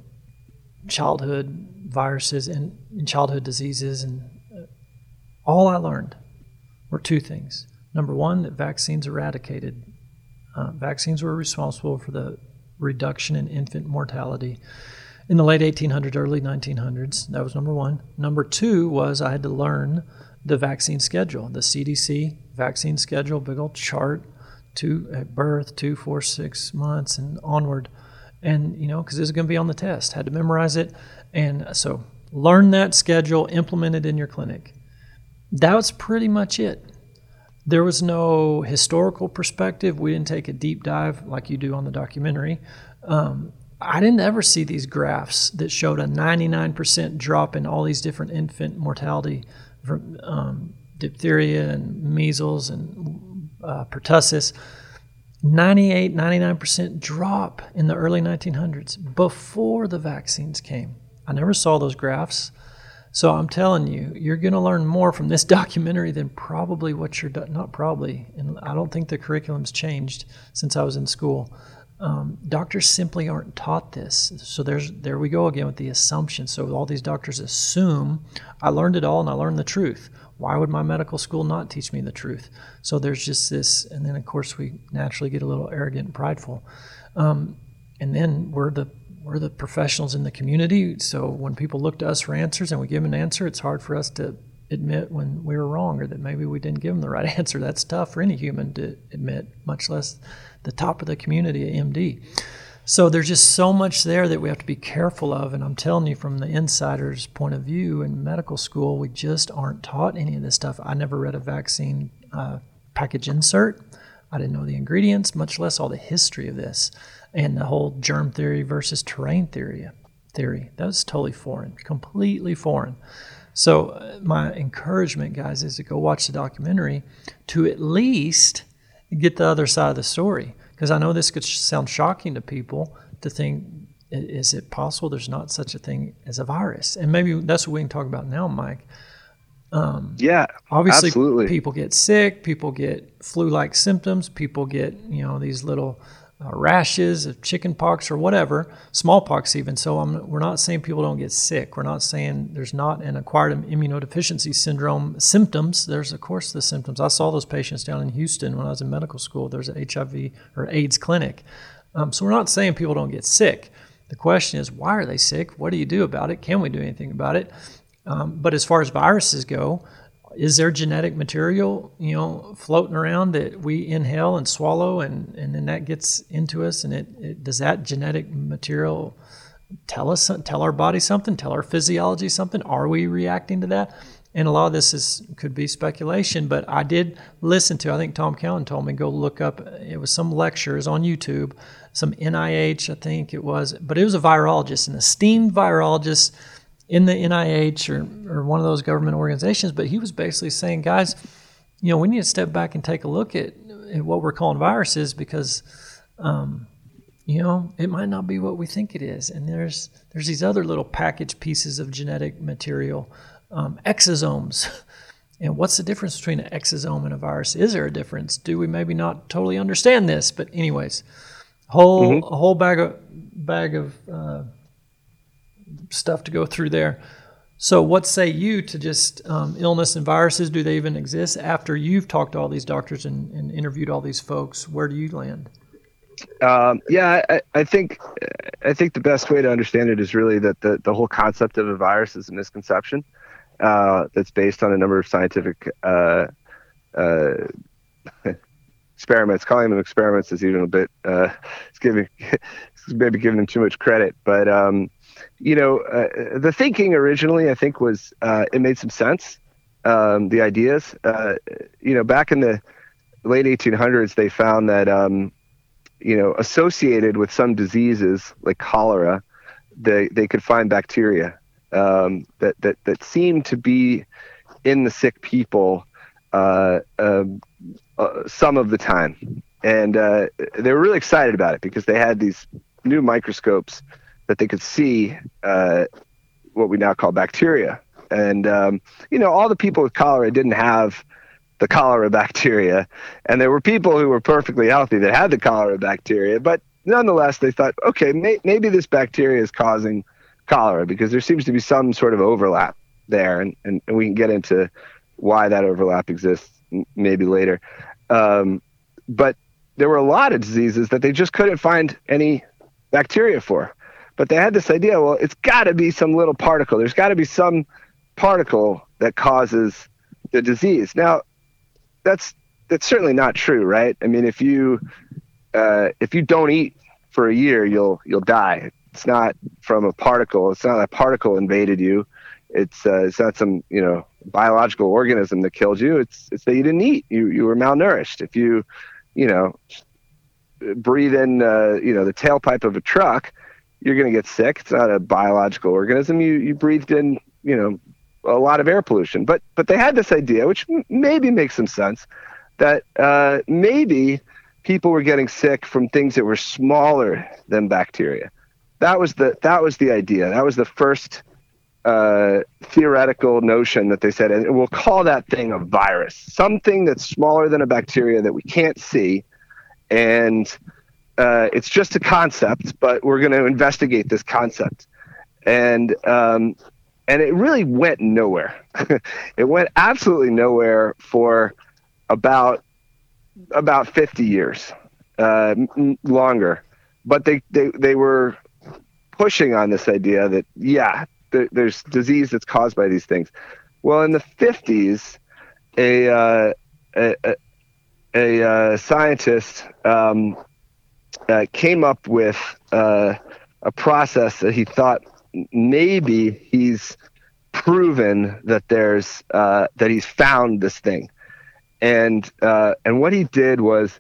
childhood viruses and, and childhood diseases, and uh, all I learned were two things. Number one, that vaccines eradicated. Uh, vaccines were responsible for the reduction in infant mortality in the late eighteen hundreds, early nineteen hundreds. That was number one. Number two was I had to learn the vaccine schedule, the C D C vaccine schedule, big old chart. Two at birth, two, four, six months, and onward, and you know, because this is going to be on the test. Had to memorize it, and so learn that schedule, implement it in your clinic. That was pretty much it. There was no historical perspective. We didn't take a deep dive like you do on the documentary. Um, I didn't ever see these graphs that showed a ninety-nine percent drop in all these different infant mortality from um, diphtheria and measles and Uh, pertussis. ninety-eight, ninety-nine percent drop in the early nineteen hundreds before the vaccines came. I never saw those graphs. So I'm telling you, you're going to learn more from this documentary than probably what you're do- not probably, and I don't think the curriculum's changed since I was in school. Um, doctors simply aren't taught this. So there's there we go again with the assumption. So all these doctors assume I learned it all and I learned the truth. Why would my medical school not teach me the truth? So there's just this, and then of course we naturally get a little arrogant and prideful. Um, and then we're the we're the professionals in the community. So when people look to us for answers and we give them an answer, it's hard for us to admit when we were wrong or that maybe we didn't give them the right answer. That's tough for any human to admit, much less the top of the community, a M D. So there's just so much there that we have to be careful of. And I'm telling you, from the insider's point of view, in medical school, we just aren't taught any of this stuff. I never read a vaccine uh, package insert. I didn't know the ingredients, much less all the history of this and the whole germ theory versus terrain theory. Theory that was totally foreign, completely foreign. So uh, my encouragement, guys, is to go watch the documentary to at least get the other side of the story. Because I know this could sound shocking to people to think, is it possible there's not such a thing as a virus? And maybe that's what we can talk about now, Mike. Um, yeah, obviously, absolutely. people get sick, people get flu-like symptoms, people get, you know, these little uh, rashes of chicken pox or whatever, smallpox even. So I'm, we're not saying people don't get sick. We're not saying there's not an acquired immunodeficiency syndrome symptoms. There's, of course, the symptoms. I saw those patients down in Houston when I was in medical school. There's an H I V or AIDS clinic. Um, so we're not saying people don't get sick. The question is, why are they sick? What do you do about it? Can we do anything about it? Um, but as far as viruses go, is there genetic material, you know, floating around that we inhale and swallow, and, and then that gets into us? And it, it does that genetic material tell us, tell our body something, tell our physiology something? Are we reacting to that? And a lot of this is could be speculation, but I did listen to, I think Tom Cowan told me, go look up, it was some lectures on YouTube, some N I H, I think it was, but it was a virologist, an esteemed virologist in the N I H or, or one of those government organizations, but he was basically saying, guys, you know, we need to step back and take a look at, at what we're calling viruses, because, um, you know, it might not be what we think it is. And there's there's these other little packaged pieces of genetic material, um, exosomes. And what's the difference between an exosome and a virus? Is there a difference? Do we maybe not totally understand this? But anyways, whole mm-hmm. a whole bag of bag of uh, stuff to go through there. So what say you to just um, illness and viruses? Do they even exist? After you've talked to all these doctors and, and interviewed all these folks, where do you land? Um, yeah, I, I think I think the best way to understand it is really that the, the whole concept of a virus is a misconception uh, that's based on a number of scientific uh, uh, experiments. Calling them experiments is even a bit uh, it's giving it's maybe giving them too much credit, but um, you know, uh, the thinking originally, I think, was uh, it made some sense. Um, the ideas, uh, you know, back in the late eighteen hundreds, they found that, um, you know, associated with some diseases like cholera, they they could find bacteria um, that that that seemed to be in the sick people uh, uh, uh, some of the time, and uh, they were really excited about it because they had these new microscopes that they could see uh, what we now call bacteria. And, um, you know, all the people with cholera didn't have the cholera bacteria. And there were people who were perfectly healthy that had the cholera bacteria. But nonetheless, they thought, okay, may- maybe this bacteria is causing cholera because there seems to be some sort of overlap there. And, and, and we can get into why that overlap exists maybe later. Um, but there were a lot of diseases that they just couldn't find any bacteria for. But they had this idea, well, it's got to be some little particle. There's got to be some particle that causes the disease. Now, that's that's certainly not true, right? I mean, if you uh, if you don't eat for a year, you'll you'll die. It's not from a particle. It's not a particle invaded you. It's uh, it's not some you know biological organism that killed you. It's it's that you didn't eat. You you were malnourished. If you you know breathe in uh, you know the tailpipe of a truck, you're going to get sick. It's not a biological organism. You you breathed in, you know, a lot of air pollution. But but they had this idea, which m- maybe makes some sense, that uh, maybe people were getting sick from things that were smaller than bacteria. That was the that was the idea. That was the first uh, theoretical notion that they said, and we'll call that thing a virus, something that's smaller than a bacteria that we can't see, and Uh, it's just a concept, but we're going to investigate this concept. And um, and it really went nowhere. It went absolutely nowhere for about about fifty years, uh, m- longer. But they, they, they were pushing on this idea that, yeah, th- there's disease that's caused by these things. Well, in the fifties, a, uh, a, a, a uh, scientist... Um, Uh, came up with uh, a process that he thought maybe he's proven that there's uh, that he's found this thing, and uh, and what he did was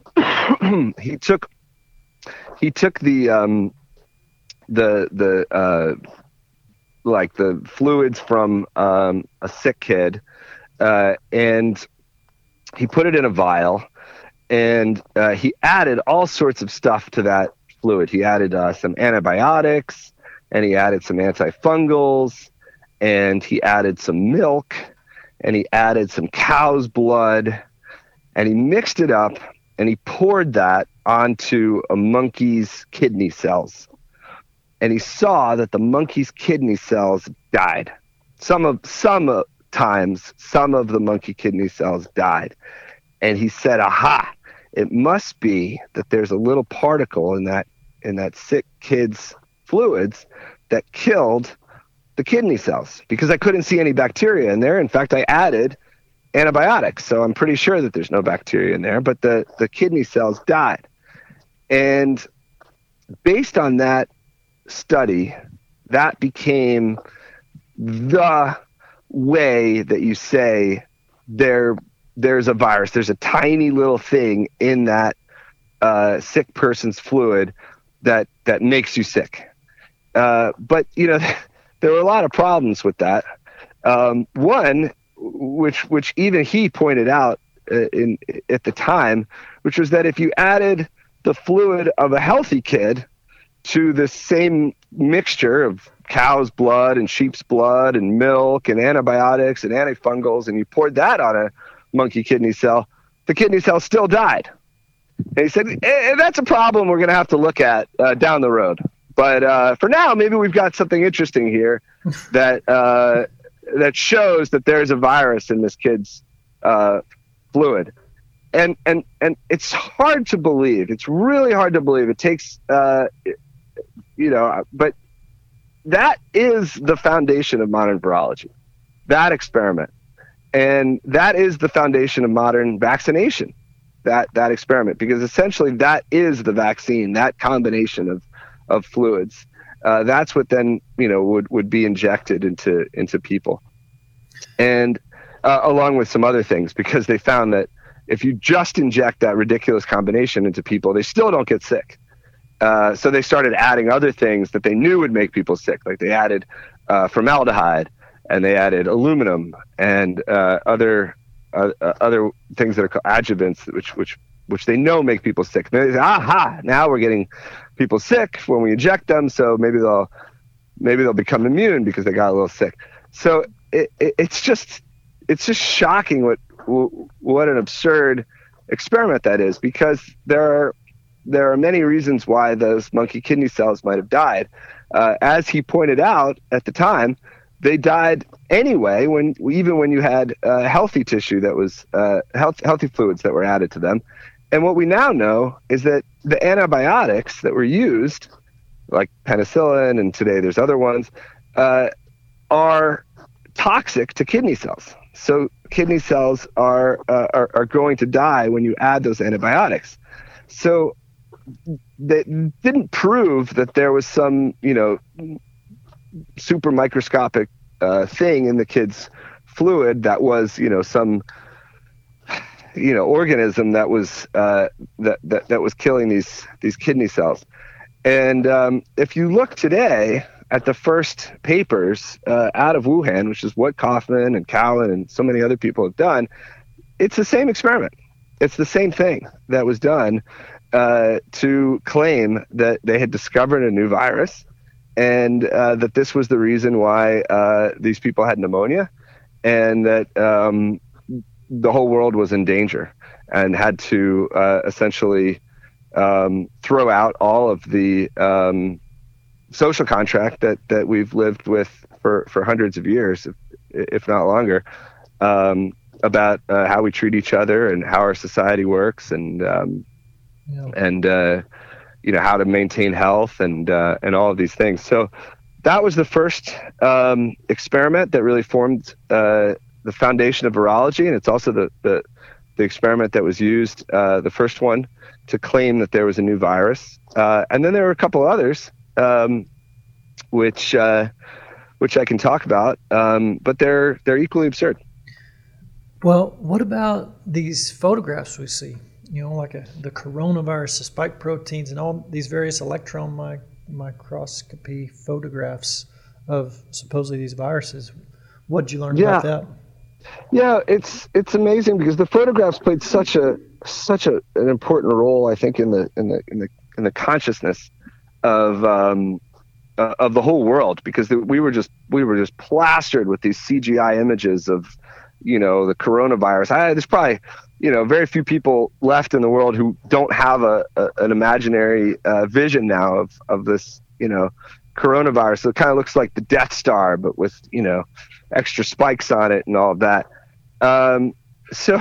he took he took the um, the the uh, like the fluids from um, a sick kid, uh, and he put it in a vial. And uh, he added all sorts of stuff to that fluid. He added uh, some antibiotics, and he added some antifungals, and he added some milk, and he added some cow's blood, and he mixed it up, and he poured that onto a monkey's kidney cells. And he saw that the monkey's kidney cells died. Some of some times, some of the monkey kidney cells died. And he said, aha, it must be that there's a little particle in that in that sick kid's fluids that killed the kidney cells, because I couldn't see any bacteria in there. In fact, I added antibiotics, so I'm pretty sure that there's no bacteria in there, but the, the kidney cells died. And based on that study, that became the way that you say there there's a virus. There's a tiny little thing in that uh, sick person's fluid that that makes you sick. Uh, but you know, there were a lot of problems with that. Um, one, which which even he pointed out uh, in at the time, which was that if you added the fluid of a healthy kid to the same mixture of cow's blood and sheep's blood and milk and antibiotics and antifungals, and you poured that on a monkey kidney cell, the kidney cell still died. And he said, eh, that's a problem we're going to have to look at uh, down the road. But uh, for now, maybe we've got something interesting here that uh, that shows that there's a virus in this kid's uh, fluid. And and and it's hard to believe. It's really hard to believe. It takes, uh, you know, but that is the foundation of modern virology, that experiment. And that is the foundation of modern vaccination, that that experiment, because essentially that is the vaccine, that combination of, of fluids. Uh, that's what then, you know, would, would be injected into, into people. And uh, along with some other things, because they found that if you just inject that ridiculous combination into people, they still don't get sick. Uh, so they started adding other things that they knew would make people sick. Like they added uh, formaldehyde, and they added aluminum and uh, other uh, other things that are called adjuvants, which which which they know make people sick. And they say, aha! Now we're getting people sick when we inject them, so maybe they'll maybe they'll become immune because they got a little sick. So it, it, it's just it's just shocking what what an absurd experiment that is, because there are there are many reasons why those monkey kidney cells might have died. Uh, as he pointed out at the time, they died anyway, when even when you had uh, healthy tissue that was uh, health, healthy fluids that were added to them. And what we now know is that the antibiotics that were used, like penicillin, and today there's other ones, uh, are toxic to kidney cells. So kidney cells are, uh, are are going to die when you add those antibiotics. So they didn't prove that there was some, you know, super microscopic uh, thing in the kid's fluid that was, you know, some, you know, organism that was uh, that, that that was killing these these kidney cells. And um, if you look today at the first papers uh, out of Wuhan, which is what Kaufman and Cowan and so many other people have done, it's the same experiment. It's the same thing that was done uh, to claim that they had discovered a new virus, and uh, that this was the reason why uh, these people had pneumonia, and that um, the whole world was in danger and had to uh, essentially um, throw out all of the um, social contract that, that we've lived with for, for hundreds of years, if, if not longer, um, about uh, how we treat each other and how our society works, and um, yeah. and uh, you know, how to maintain health, and uh, and all of these things. So that was the first um, experiment that really formed uh, the foundation of virology, and it's also the the, the experiment that was used, uh, the first one, to claim that there was a new virus. Uh, and then there were a couple others, um, which uh, which I can talk about, um, but they're they're equally absurd. Well, what about these photographs we see? You know, like a, the coronavirus, the spike proteins, and all these various electron mic- microscopy photographs of supposedly these viruses. What did you learn yeah. about that? Yeah, it's it's amazing, because the photographs played such a such a, an important role, I think, in the in the in the in the consciousness of um, uh, of the whole world, because the, we were just we were just plastered with these C G I images of you know, the coronavirus. I, there's probably, you know, very few people left in the world who don't have a, a an imaginary uh, vision now of, of this, you know, coronavirus. So it kind of looks like the Death Star, but with, you know, extra spikes on it and all of that. Um, so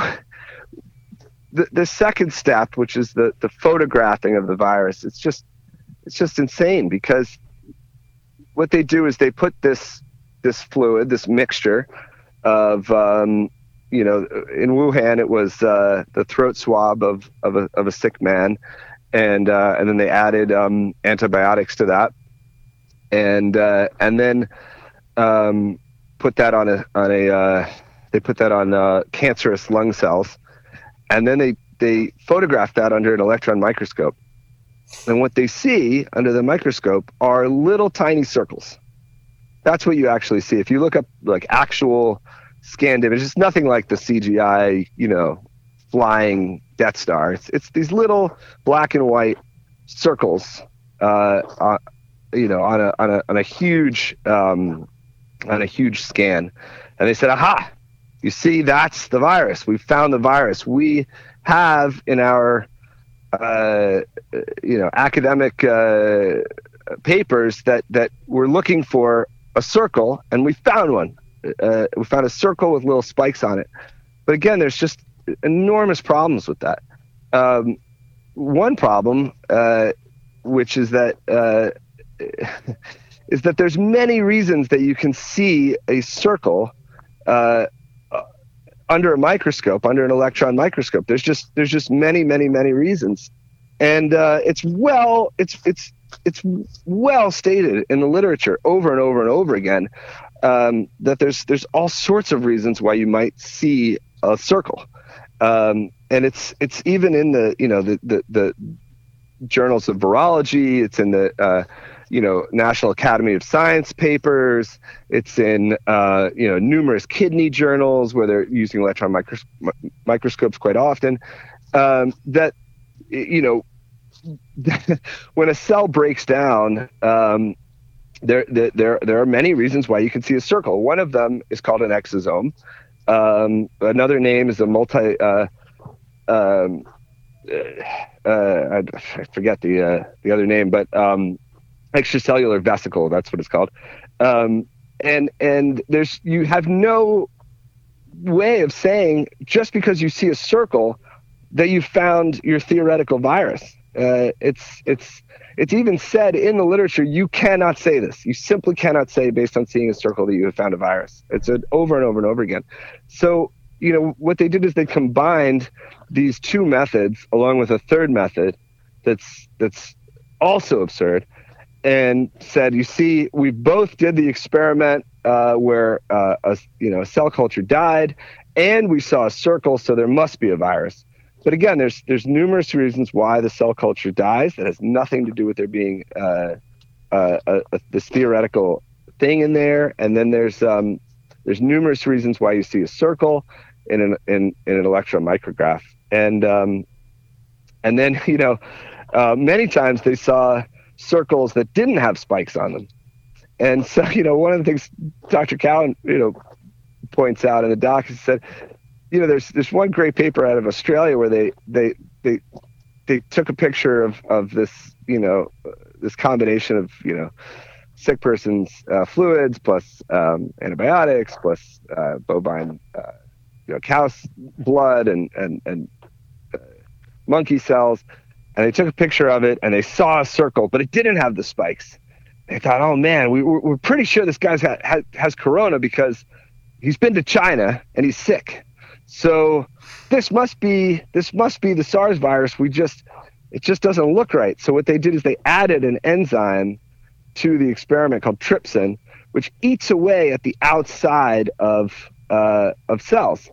the the second step, which is the, the photographing of the virus, it's just it's just insane, because what they do is they put this this fluid, this mixture of, um, you know, in Wuhan, it was uh, the throat swab of of a, of a sick man, and uh, and then they added um, antibiotics to that, and uh, and then um, put that on a on a uh, they put that on uh, cancerous lung cells, and then they they photographed that under an electron microscope, and what they see under the microscope are little tiny circles. That's what you actually see. If you look up like actual scanned images, it's nothing like the C G I, you know, flying Death Star. It's, it's these little black and white circles, uh, uh, you know, on a on a on a huge um, on a huge scan, and they said, "Aha! You see, that's the virus. We found the virus. We have in our uh, you know academic uh, papers that that we're looking for a circle, and we found one. Uh, we found a circle with little spikes on it." But again, there's just enormous problems with that. Um, one problem, uh, which is that uh, is that there's many reasons that you can see a circle uh, under a microscope, under an electron microscope. There's just there's just many, many, many reasons, and uh, it's well it's it's it's well stated in the literature over and over and over again um, that there's there's all sorts of reasons why you might see a circle, um, and it's it's even in the you know the the, the journals of virology. It's in the uh, you know National Academy of Science papers. It's in uh, you know numerous kidney journals where they're using electron micros- microscopes quite often. Um, that you know. When a cell breaks down, um, there, there there there are many reasons why you can see a circle. One of them is called an exosome. Um, another name is a multi. Uh, um, uh, I, I forget the uh, the other name, but um, extracellular vesicle. That's what it's called. Um, and and there's you have no way of saying just because you see a circle that you found your theoretical virus. Uh, it's it's it's even said in the literature you cannot say this. You simply cannot say based on seeing a circle that you have found a virus. It's said over and over and over again. So you know what they did is they combined these two methods along with a third method that's that's also absurd, and said, you see, we both did the experiment uh, where uh, a you know a cell culture died, and we saw a circle, so there must be a virus. But again, there's there's numerous reasons why the cell culture dies that has nothing to do with there being uh, uh, a, a, this theoretical thing in there. And then there's um, there's numerous reasons why you see a circle in an in, in an electron micrograph. And um, and then you know uh, many times they saw circles that didn't have spikes on them. And so you know one of the things Doctor Cowan you know points out in the doc, he said, you know, there's there's one great paper out of Australia where they they they they took a picture of of this you know this combination of you know sick person's uh, fluids plus um, antibiotics plus uh, bovine uh, you know cow's blood and and and uh, monkey cells, and they took a picture of it and they saw a circle, but it didn't have the spikes. They thought, oh man, we we're pretty sure this guy's got, has has corona because he's been to China and he's sick. So this must be this must be the SARS virus. We just it just doesn't look right. So what they did is they added an enzyme to the experiment called trypsin, which eats away at the outside of uh, of cells.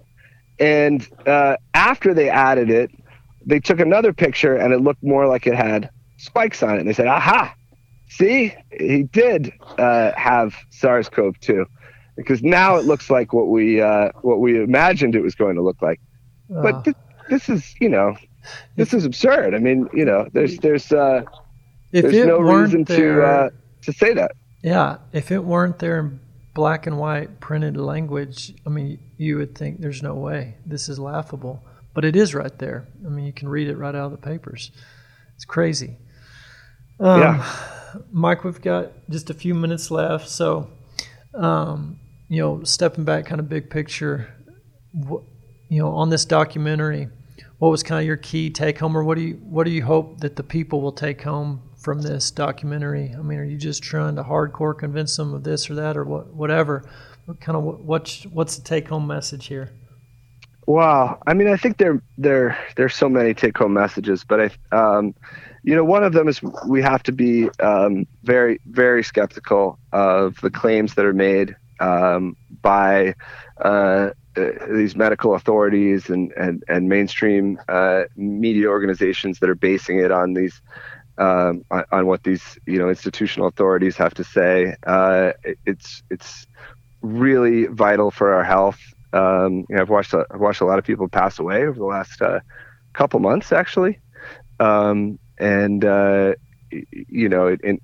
And uh, after they added it, they took another picture and it looked more like it had spikes on it. And they said, "Aha! See, he did uh, have SARS-C o V two." Because now it looks like what we uh, what we imagined it was going to look like, but Uh, th- this is you know this is absurd. I mean you know there's there's uh, if there's it no weren't reason there, to uh, to say that. Yeah, if it weren't there in black and white printed language, I mean, you would think there's no way. This is laughable. But it is right there. I mean, you can read it right out of the papers. It's crazy. Um, yeah. Mike, we've got just a few minutes left. So, um, you know, stepping back kind of big picture, wh- you know, on this documentary, what was kind of your key take home, or what do you what do you hope that the people will take home from this documentary? I mean, are you just trying to hardcore convince them of this or that or what, whatever? What kind of what's what's the take home message here? Wow. I mean, I think there there there's so many take home messages, but I, um, you know, one of them is we have to be um, very very skeptical of the claims that are made um, by uh, these medical authorities and and and mainstream uh, media organizations that are basing it on these. Um, on, on what these, you know, institutional authorities have to say. Uh, it, it's it's really vital for our health. Um, you know, I've watched a, I've watched a lot of people pass away over the last uh, couple months, actually, um, and uh, you know, in,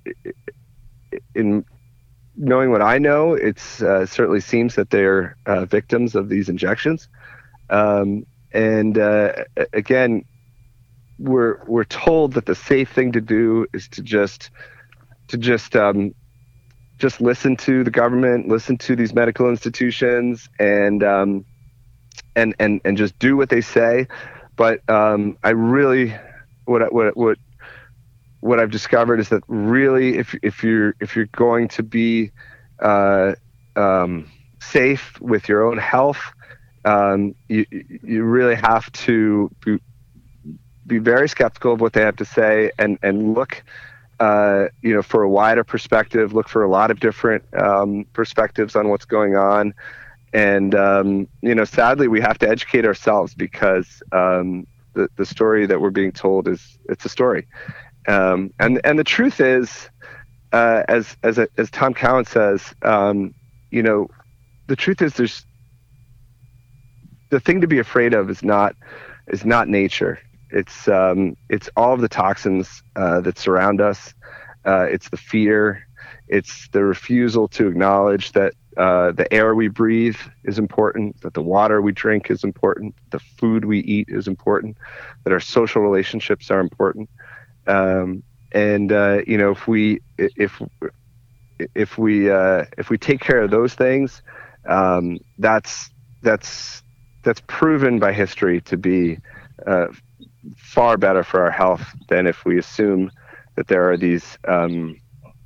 in knowing what I know, it's uh, certainly seems that they're uh, victims of these injections, um, and uh, again. We're we're told that the safe thing to do is to just to just um, just listen to the government, listen to these medical institutions, and um, and and and just do what they say. But um, I really what what what what I've discovered is that really, if if you're if you're going to be uh, um, safe with your own health, um, you you really have to be, be very skeptical of what they have to say, and and look, uh, you know, for a wider perspective. Look for a lot of different um, perspectives on what's going on, and um, you know, sadly, we have to educate ourselves because um, the the story that we're being told is it's a story, um, and and the truth is, uh, as as as Tom Cowan says, um, you know, the truth is there's the thing to be afraid of is not is not nature. It's um, it's all of the toxins uh, that surround us. Uh, it's the fear. It's the refusal to acknowledge that uh, the air we breathe is important, that the water we drink is important, the food we eat is important, that our social relationships are important. Um, and uh, you know, if we if if we uh, if we take care of those things, um, that's that's that's proven by history to be uh, far better for our health than if we assume that there are these um,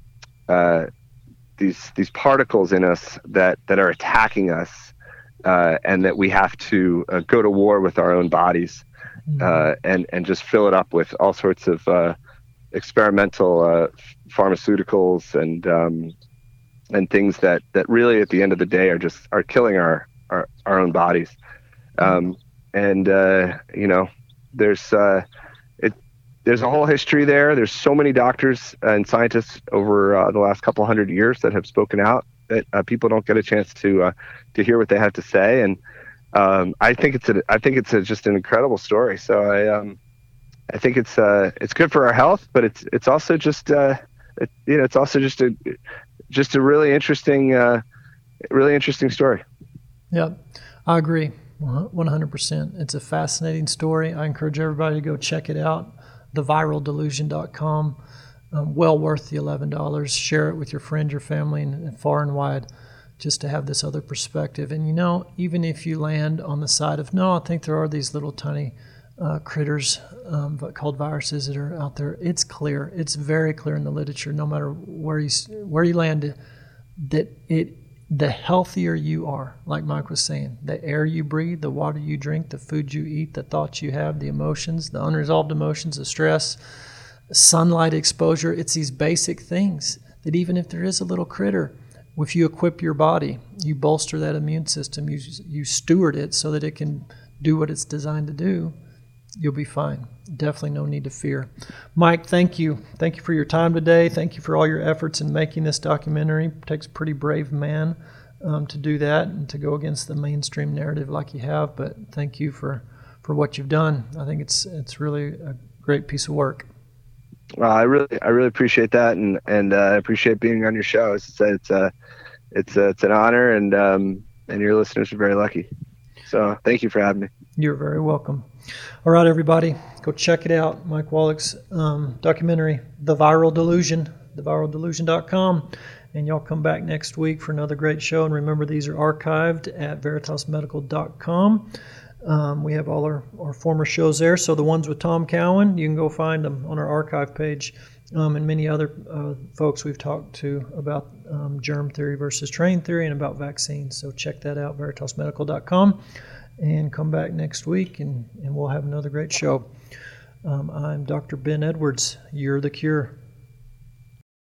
uh, these these particles in us that that are attacking us, uh, and that we have to uh, go to war with our own bodies, mm-hmm. uh, and and just fill it up with all sorts of uh, experimental uh, pharmaceuticals and um, and things that that really at the end of the day are just are killing our our, our own bodies, um, and uh, you know. There's uh, it. There's a whole history there. There's so many doctors and scientists over uh, the last couple hundred years that have spoken out that uh, people don't get a chance to uh, to hear what they have to say. And um, I think it's a, I think it's a, just an incredible story. So I um, I think it's uh, it's good for our health, but it's it's also just uh, it, you know it's also just a just a really interesting uh, really interesting story. Yeah, I agree. one hundred percent. It's a fascinating story. I encourage everybody to go check it out, the viral delusion dot com. Um, well worth the eleven dollars. Share it with your friend, your family, and, and far and wide, just to have this other perspective. And you know, even if you land on the side of, no, I think there are these little tiny uh, critters um, called viruses that are out there, it's clear. It's very clear in the literature, no matter where you, where you land, that it the healthier you are, like Mike was saying, the air you breathe, the water you drink, the food you eat, the thoughts you have, the emotions, the unresolved emotions, the stress, sunlight exposure, it's these basic things that even if there is a little critter, if you equip your body, you bolster that immune system, you, you steward it so that it can do what it's designed to do, you'll be fine. Definitely no need to fear. Mike, thank you. Thank you for your time today. Thank you for all your efforts in making this documentary. It takes a pretty brave man um, to do that and to go against the mainstream narrative like you have. But thank you for, for what you've done. I think it's it's really a great piece of work. Well, I really I really appreciate that, and and uh, I appreciate being on your show. As I said, it's uh, it's uh, it's an honor, and um, and your listeners are very lucky. So thank you for having me. You're very welcome. All right, everybody, go check it out. Mike Wallach's um, documentary, The Viral Delusion, the viral delusion dot com. And y'all come back next week for another great show. And remember, these are archived at veritas medical dot com. Um, we have all our, our former shows there. So the ones with Tom Cowan, you can go find them on our archive page. Um, and many other uh, folks we've talked to about um, germ theory versus train theory and about vaccines. So check that out, veritas medical dot com. And come back next week, and, and we'll have another great show. Um, I'm Doctor Ben Edwards. You're the Cure.